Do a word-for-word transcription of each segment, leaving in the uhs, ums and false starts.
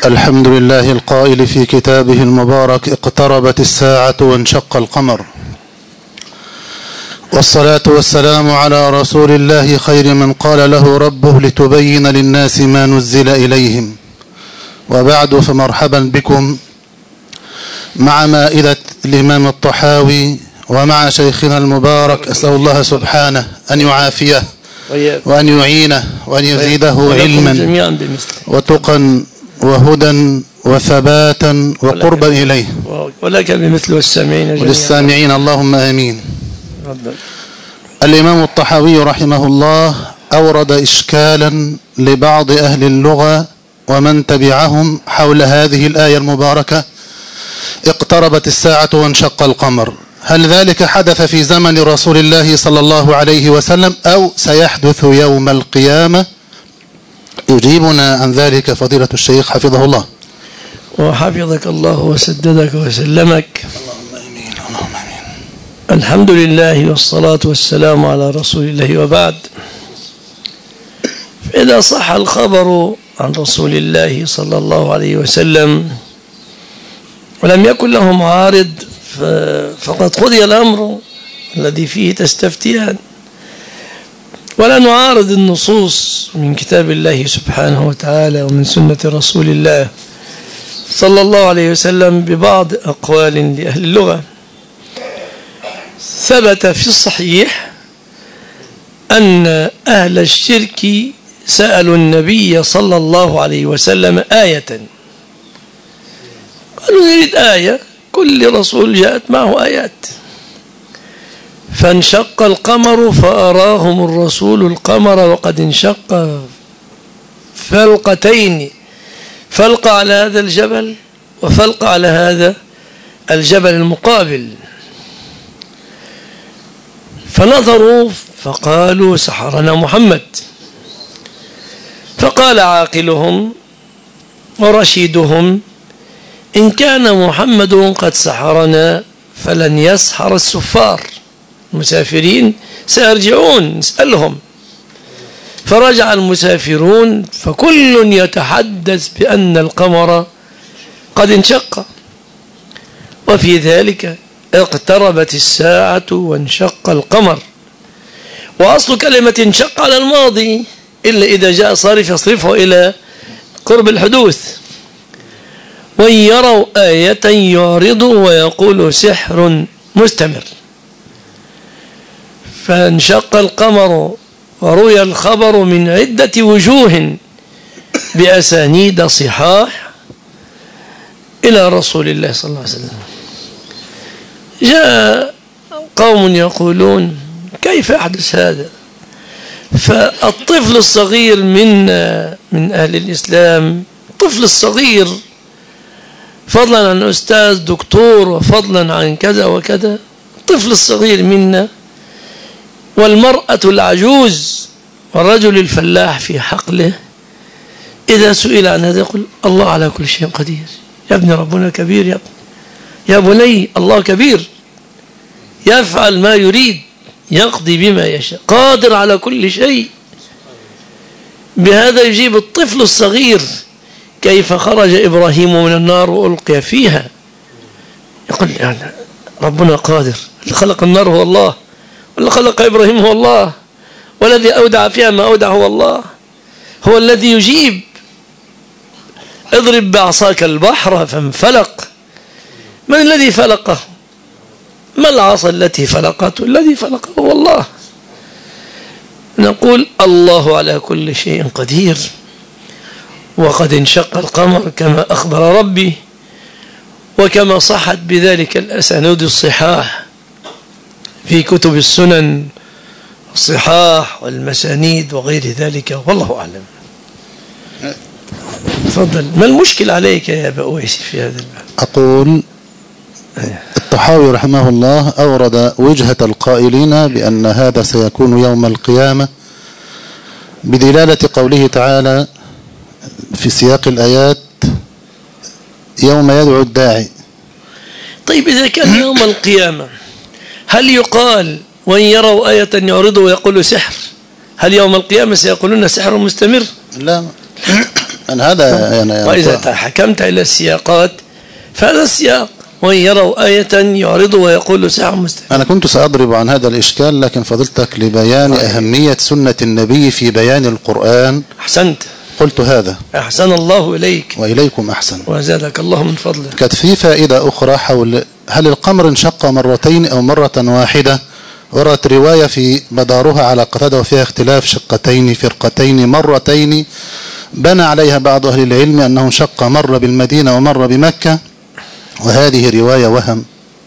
الحمد لله القائل في كتابه المبارك: اقتربت الساعة وانشق القمر. والصلاة والسلام على رسول الله خير من قال له ربه لتبين للناس ما نزل إليهم. وبعد، فمرحبا بكم مع مائدة الإمام الطحاوي ومع شيخنا المبارك. أسأل الله سبحانه أن يعافيه وأن يعينه وأن يزيده علما وتقا وهدى وثباتا وقربا إليه، ولك بمثل والسامعين وللسامعين اللهم آمين. الإمام الطحاوي رحمه الله أورد إشكالا لبعض أهل اللغة ومن تبعهم حول هذه الآية المباركة: اقتربت الساعة وانشق القمر. هل ذلك حدث في زمن رسول الله صلى الله عليه وسلم أو سيحدث يوم القيامة؟ يجيبنا عن ذلك فضيلة الشيخ حفظه الله. وحفظك الله وسددك وسلمك. اللهم آمين. اللهم آمين. الحمد لله والصلاة والسلام على رسول الله، وبعد. إذا صح الخبر عن رسول الله صلى الله عليه وسلم ولم يكن له معارض فقد قضي الأمر الذي فيه تستفتيان، ولا نعارض النصوص من كتاب الله سبحانه وتعالى ومن سنة رسول الله صلى الله عليه وسلم ببعض أقوال لأهل اللغة. ثبت في الصحيح أن أهل الشرك سألوا النبي صلى الله عليه وسلم آية، قالوا نريد آية، كل رسول جاءت معه آيات. فانشق القمر فأراهم الرسول القمر وقد انشق فلقتين، فلقة على هذا الجبل وفلقة على هذا الجبل المقابل. فنظروا فقالوا سحرنا محمد. فقال عاقلهم ورشيدهم: إن كان محمد قد سحرنا فلن يسحر السفار، المسافرين سيرجعون نسألهم. فرجع المسافرون فكل يتحدث بأن القمر قد انشق، وفي ذلك اقتربت الساعة وانشق القمر. وأصل كلمة انشق على الماضي، إلا إذا جاء صارف يصرفه إلى قرب الحدوث. وإن يروا آية يعرضوا ويقولوا سحر مستمر. فانشق القمر، وروي الخبر من عدة وجوه بأسانيد صحاح إلى رسول الله صلى الله عليه وسلم. جاء قوم يقولون: كيف يحدث هذا؟ فالطفل الصغير من من أهل الإسلام، الطفل الصغير، فضلا عن أستاذ دكتور وفضلا عن كذا وكذا، الطفل الصغير منا والمرأة العجوز والرجل الفلاح في حقله، إذا سئل عن هذا يقول: الله على كل شيء قدير. يا ابني ربنا كبير، يا ابني يا بني الله كبير، يفعل ما يريد، يقضي بما يشاء، قادر على كل شيء. بهذا يجيب الطفل الصغير: كيف خرج إبراهيم من النار وألقي فيها؟ يقول يعني ربنا قادر، اللي خلق النار هو الله، واللي خلق إبراهيم هو الله، والذي أودع فيها ما أودع هو الله، هو الذي يجيب. اضرب بعصاك البحر فانفلق. من الذي فلقه؟ ما العصا التي فلقته؟ الذي فلقه هو الله. نقول الله على كل شيء قدير. وقد انشق القمر كما أخبر ربي، وكما صحت بذلك الأسانيد الصحاح في كتب السنن الصحاح والمسانيد وغير ذلك، والله أعلم. تفضل. ما المشكل عليك يا أبا أويس في هذا الباب؟ أقول الطحاوي رحمه الله أورد وجهة القائلين بأن هذا سيكون يوم القيامة بدلالة قوله تعالى في سياق الآيات: يوم يدعو الداعي. طيب، إذا كان يوم القيامة هل يقال وإن يروا آية يعرضوا ويقولوا سحر؟ هل يوم القيامة سيقولون سحر مستمر؟ لا. أن هذا يعني وإذا تحكمت إلى السياقات فهذا السياق، وإن يروا آية يعرضوا ويقولوا ساعة مستمر. أنا كنت سأضرب عن هذا الإشكال، لكن فضلتك لبيان أهمية سنة النبي في بيان القرآن. أحسنت، قلت هذا. أحسن الله إليك وإليكم أحسن وزادك الله من فضله. كانت في فائدة أخرى حول هل القمر انشق مرتين أو مرة واحدة. وردت رواية في مدارها على قتادة وفيها اختلاف، شقتين فرقتين مرتين، بنى عليها بعض أهل العلم أنه انشق مرة بالمدينة ومرة بمكة، وهذه رواية وهم.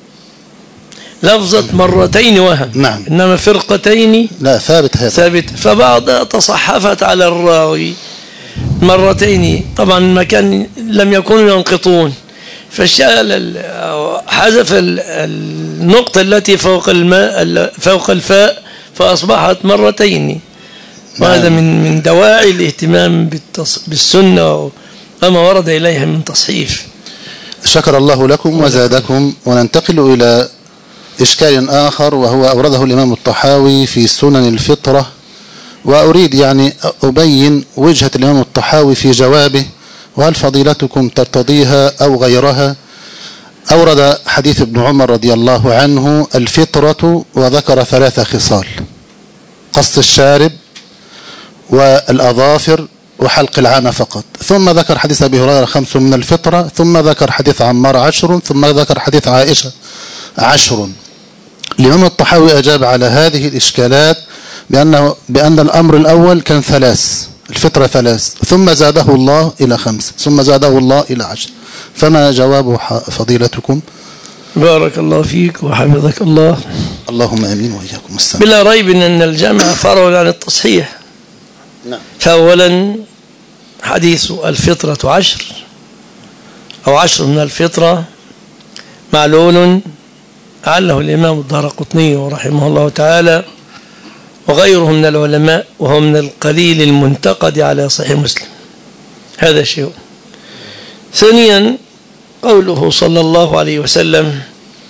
لفظة مرتين وهم، نعم، إنما فرقتين لا ثابت هذا ثابت. فبعض تصحفت على الراوي مرتين، طبعا المكان لم يكونوا ينقطون، فشال حذف النقطة التي فوق الماء فوق الفاء فأصبحت مرتين. وهذا من من دواعي الاهتمام بالسنة وما ورد إليها من تصحيف. شكر الله لكم وزادكم. وننتقل إلى إشكال آخر، وهو أورده الإمام الطحاوي في سنن الفطرة، وأريد يعني أبين وجهة الإمام الطحاوي في جوابه، وهل فضيلتكم ترتضيها أو غيرها. أورد حديث ابن عمر رضي الله عنه الفطرة، وذكر ثلاث خصال: قص الشارب والأظافر وحلق العانة فقط. ثم ذكر حديث أبي هريرة خمس من الفطرة، ثم ذكر حديث عمار عشر، ثم ذكر حديث عائشة عشر. الإمام الطحاوي أجاب على هذه الإشكالات بأنه بأن الأمر الأول كان ثلاث، الفطرة ثلاث، ثم زاده الله إلى خمس، ثم زاده الله إلى عشر. فما جواب فضيلتكم؟ بارك الله فيك وحفظك الله. اللهم آمين وإياكم. السلام. بلا ريب أن الجمع فرع عن التصحيح. نعم. فأولا حديث الفطرة عشر أو عشر من الفطرة معلول، عله الإمام الدارقطني رحمه الله تعالى وغيره من العلماء، وهو من القليل المنتقد على صحيح مسلم. هذا شيء. ثانيا قوله صلى الله عليه وسلم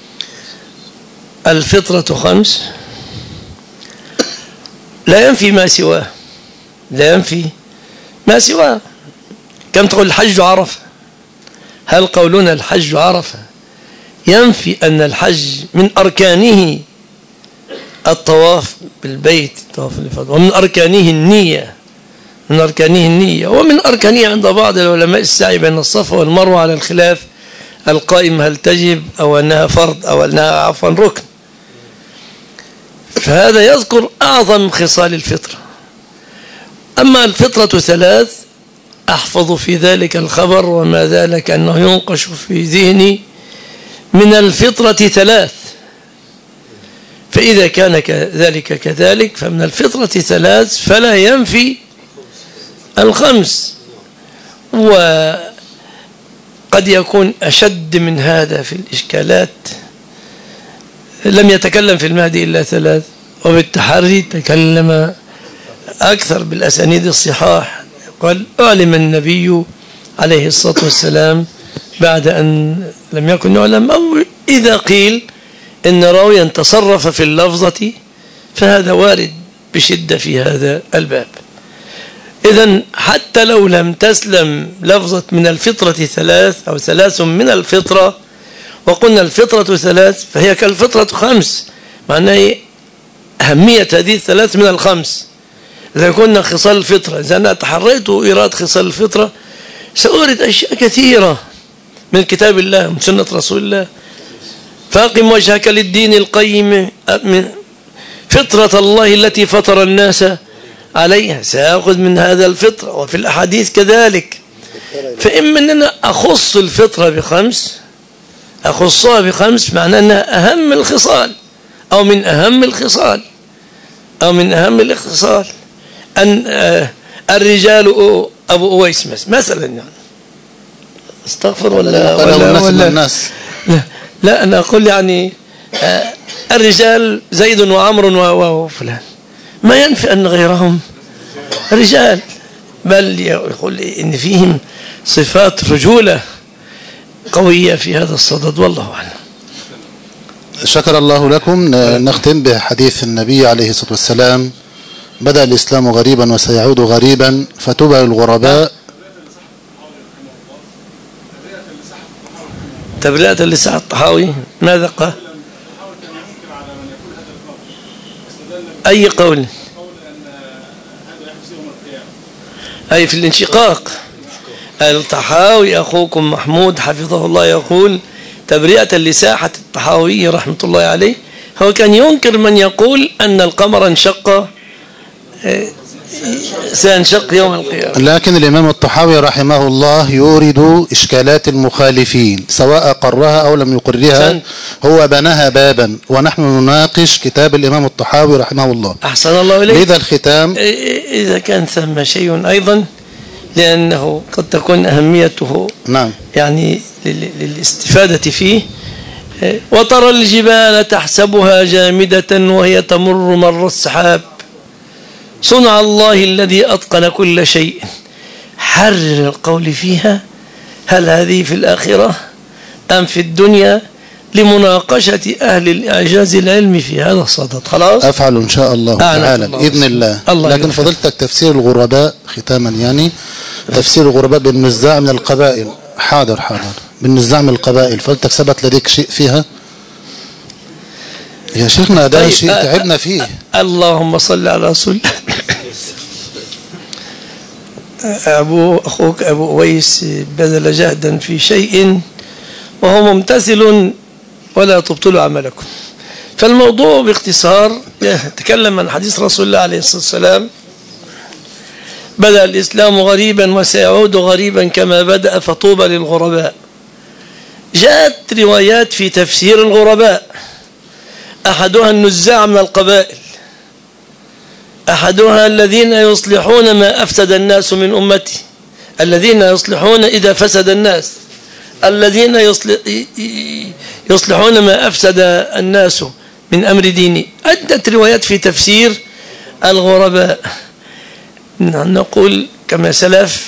الفطرة خمس، لا ينفي ما سواه، لا ينفي ما سواه. كم تقول الحج عرفة، هل قولنا الحج عرفة ينفي أن الحج من أركانه الطواف بالبيت، الطواف الإفاضة، ومن أركانه النية، من أركانه النية، ومن أركانه عند بعض العلماء السعي بين الصفا والمروة على الخلاف القائم هل تجب أو أنها فرض أو أنها عفوا ركن. فهذا يذكر أعظم خصال الفطرة. أما الفطرة ثلاث أحفظ في ذلك الخبر وما ذلك أنه ينقش في ذهني من الفطرة ثلاث، فإذا كان ذلك كذلك فمن الفطرة ثلاث فلا ينفي الخمس. وقد يكون أشد من هذا في الإشكالات، لم يتكلم في المهدي إلا ثلاث، وبالتحري تكلم أكثر بالأسانيد الصحاح. قال أعلم النبي عليه الصلاة والسلام بعد أن لم يكن يعلم، أو إذا قيل إن راويا تصرف في اللفظة فهذا وارد بشدة في هذا الباب. إذن حتى لو لم تسلم لفظة من الفطرة ثلاث أو ثلاث من الفطرة وقلنا الفطرة ثلاث فهي كالفطرة خمس، معناه أهمية هذه الثلاث من الخمس. إذا كنا خصال الفطرة، إذا أنا تحريت إيراد خصال الفطرة سأورد أشياء كثيرة من كتاب الله ومن سنة رسول الله. فاقم وجهك للدين القيم من فطرة الله التي فطر الناس عليها، سأخذ من هذا الفطرة، وفي الأحاديث كذلك. فإما أننا أخص الفطرة بخمس، أخصها بخمس معناه أنها أهم الخصال أو من أهم الخصال أو من أهم الخصال. أن الرجال أبو أويس مثلا، يعني استغفر ولا ولا, ولا الناس. لا, لا أنا أقول يعني الرجال زيد وعمر وفلان، ما ينفي أن غيرهم رجال، بل يقول إن فيهم صفات رجولة قوية في هذا الصدد، والله أعلم. شكر الله لكم. نختم بحديث النبي عليه الصلاة والسلام: بدأ الإسلام غريبا وسيعود غريبا فتوبى للغرباء تبرئة لساحة الطحاوي ماذا قال؟ أي قول؟ أي في الانشقاق. الطحاوي أخوكم محمود حفظه الله يقول تبرئة لساحة الطحاوي رحمة الله عليه، هو كان ينكر من يقول أن القمر انشق سينشق يوم القيامة. لكن الإمام الطحاوي رحمه الله يورد إشكالات المخالفين سواء قرها أو لم يقرها، هو بناها بابا ونحن نناقش كتاب الإمام الطحاوي رحمه الله. أحسن الله إليك. لذا الختام إذا كان ثم شيء أيضا لأنه قد تكون أهميته نعم يعني للاستفادة فيه. وترى الجبال تحسبها جامدة وهي تمر مر السحاب صنع الله الذي أتقن كل شيء. حرر القول فيها، هل هذه في الآخرة أم في الدنيا، لمناقشة أهل الإعجاز العلمي في هذا الصدد. خلاص أفعل إن شاء الله تعالى بإذن الله, الله لكن فضلتك تفسير الغرباء ختاما، يعني تفسير الغرباء بالنزاع من القبائل. حاضر حاضر بالنزاع من القبائل، فضلتك ثبت لديك شيء فيها يا شيخنا؟ ده طيب شيء تعبنا فيه. اللهم صل على رسول. أبو أخوك أبو أويس بذل جهدا في شيء وهو ممتثل ولا تبطلوا عملكم. فالموضوع باختصار يتكلم عن حديث رسول الله عليه الصلاة والسلام: بدأ الإسلام غريبا وسيعود غريبا كما بدأ فطوبى للغرباء. جاءت روايات في تفسير الغرباء، أحدها النزاع من القبائل، أحدها الذين يصلحون ما أفسد الناس من أمتي، الذين يصلحون إذا فسد الناس، الذين يصلحون ما أفسد الناس من أمر ديني. عدة روايات في تفسير الغرباء. نقول كما سلف: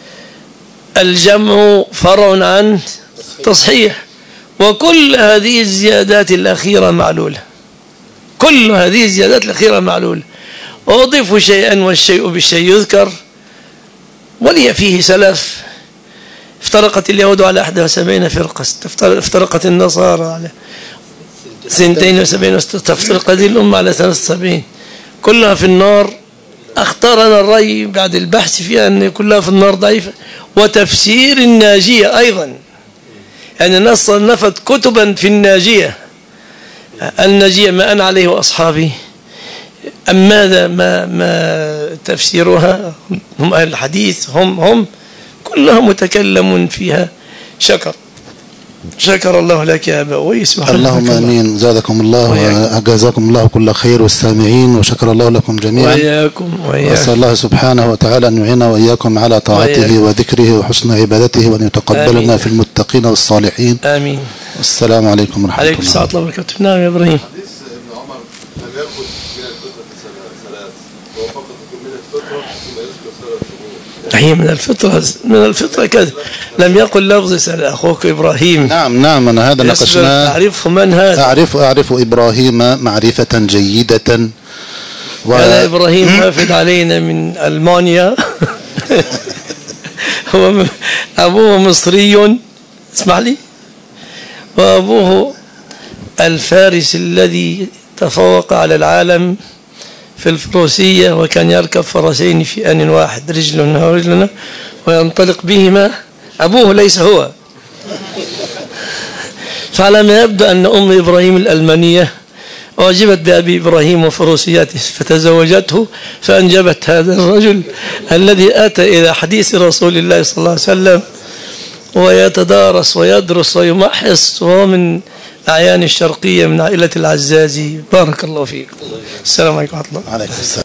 الجمع فرع عن تصحيح، وكل هذه الزيادات الأخيرة معلولة، كل هذه الزيادات الأخيرة معلولة. وأضيف شيئا والشيء بالشيء يذكر. ولي فيه سلف: افترقت اليهود على أحد وسبعين فرقة، افترقت النصارى على سنتين وسبعين، تفترق هذه الأمة على ثلاث وسبعين، كلها في النار. اختارنا الرأي بعد البحث فيها أن كلها في النار ضعيفة. وتفسير الناجية أيضا، يعني الناس صنفت كتبا في الناجية. الناجية ما أنا عليه وأصحابي، أم ماذا ما, ما تفسيرها؟ هم أهل الحديث، هم هم كلها متكلم فيها. شكر شكر الله لك يا أبا أويس. اللهم آمين. زادكم الله وجزاكم الله كل خير، والسامعين، وشكر الله لكم جميعا. وإياكم وإياكم. أسأل الله سبحانه وتعالى أن يعيننا وإياكم على طاعته وإياكم وذكره وحسن عبادته، وأن يتقبلنا في المتقين والصالحين. آمين. والسلام عليكم ورحمة الله. عليكم السلام ورحمة الله وبركاته. نعم يا إبراهيم. هي من الفطرة، من الفطرة كذا. لم يقل لفظ سأل أخوك إبراهيم. نعم نعم، أنا هذا ناقشناه. أعرف من هذا؟ أعرف أعرف إبراهيم معرفة جيدة. و... هذا إبراهيم وافد علينا من ألمانيا. هو أبوه مصري، اسمع لي، وأبوه الفارس الذي تفوق على العالم في الفروسية، وكان يركب فرسين في آن واحد، رجلنا ورجلنا، وينطلق بهما. أبوه ليس هو. فعلى ما يبدو أن أم إبراهيم الألمانية أعجبت بأبي إبراهيم وفروسياته فتزوجته، فأنجبت هذا الرجل الذي أتى إلى حديث رسول الله صلى الله عليه وسلم ويتدارس ويدرس ويمحص، وهو من أعيان الشرقية من عائلة العزازي. بارك الله فيك. السلام عليكم ورحمة الله. عليكم السلام.